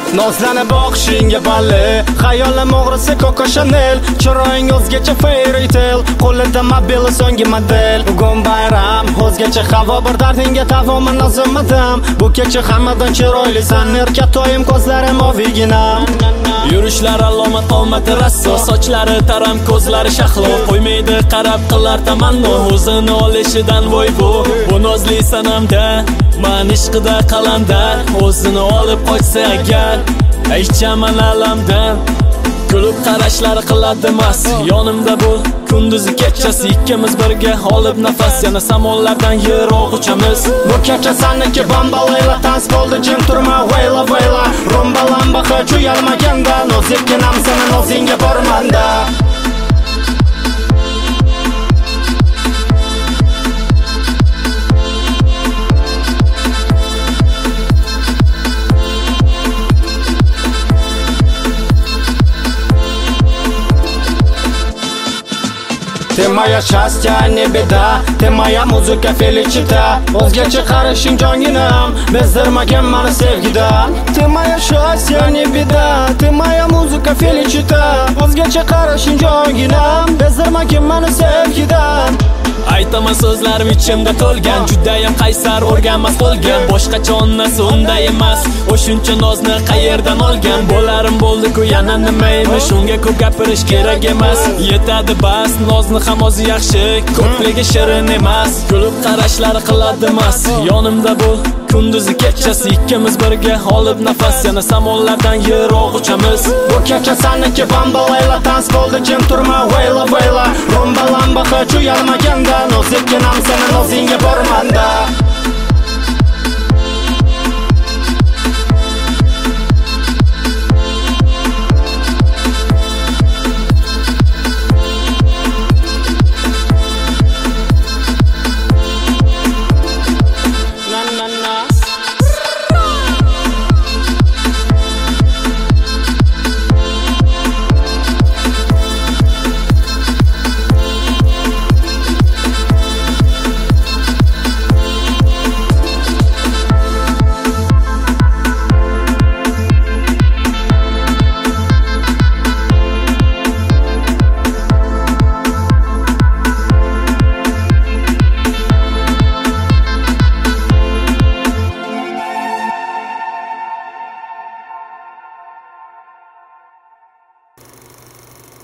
Nozlanib boqishingga balli, xayolim o'g'risi Coco Chanel, chiroying o'zgacha fairy tale, qo'lida mobil so'nggi model. Bugun bayram, o'zgacha havo, bir dardingga tavoman nozimadim. Bu kecha hammadan chiroylisan, erkatoyim ko'zlarim ovigina. Yurishlari alomat qomati rasso, sochlari taram, ko'zlari shahlo, qo'ymaydi qarab qilar tamanno, o'zini olishidan voy bu nozli sanamda, men ishqida qalamda, o'zini olib qochsa agar aytchaman alamdan. Kulib qarashlari qiladi mas, yonimda bo'l kunduzi kechasi, ikkimiz birga olib nafas, yana samollardan yiroq uchamiz. Bu kecha saniki bambalayla, tans bo'ldi jim turma vayla vayla, rumbalamba hech uyalmaganda, nozikkinam seni nozingga bormanda. Ты моя счастье, не беда, ты моя muzika felicita. O'zgacha qarashing jonginam, bezdirmagin meni sevgidan. Ты моя счастье, не беда, ты моя muzika felicita. O'zgacha qarashing jonginam, bezdirmagin meni sevgidan. Aytaman so'zlarim ichimda to'lgan, judayam qaysar, o'rganmas bo'lgan, boshqacha onnasi unday emas. O shuncha nozni qayerdan olgan, bo'larim bo'ldi-ku yana nimaymish, unga ko'p gapirish kerak emas. Yetadi bas, nozni ham o'zi yaxshi, ko'pligi shirin emas. Kulib qarashlari qiladi mas, yonimda bo'l kunduzi kechasi, ikkimiz birga olib nafas, yana samollardan yiroq uchamiz. Bu kecha saniki bambalayla, tans bo'ldi jim turma vayla vayla, rumbalamba hech uyalmaganda, nozikkinam seni nozingga bormanda.